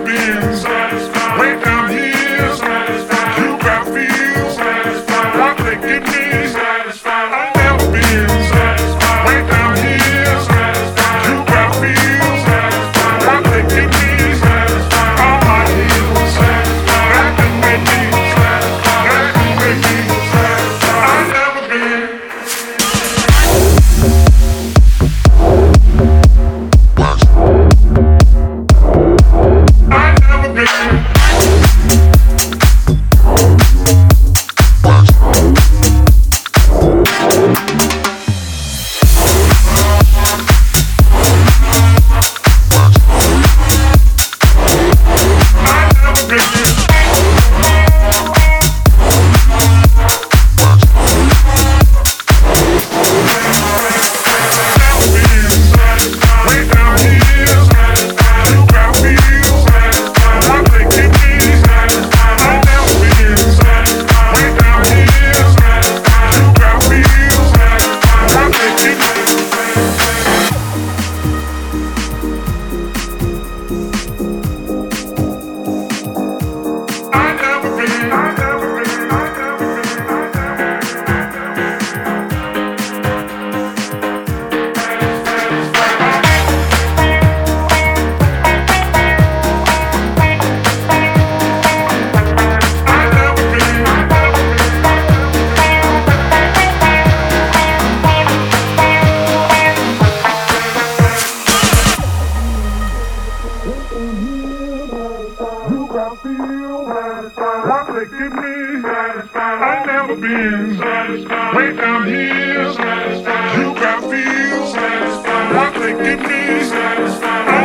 been way down here. You got feels what they give me. I never been way down here. You got feels what they give me. All my heels that can make me, that can make me. I never been. I never been. What they give me, I never been way down here. You got feels what they give me.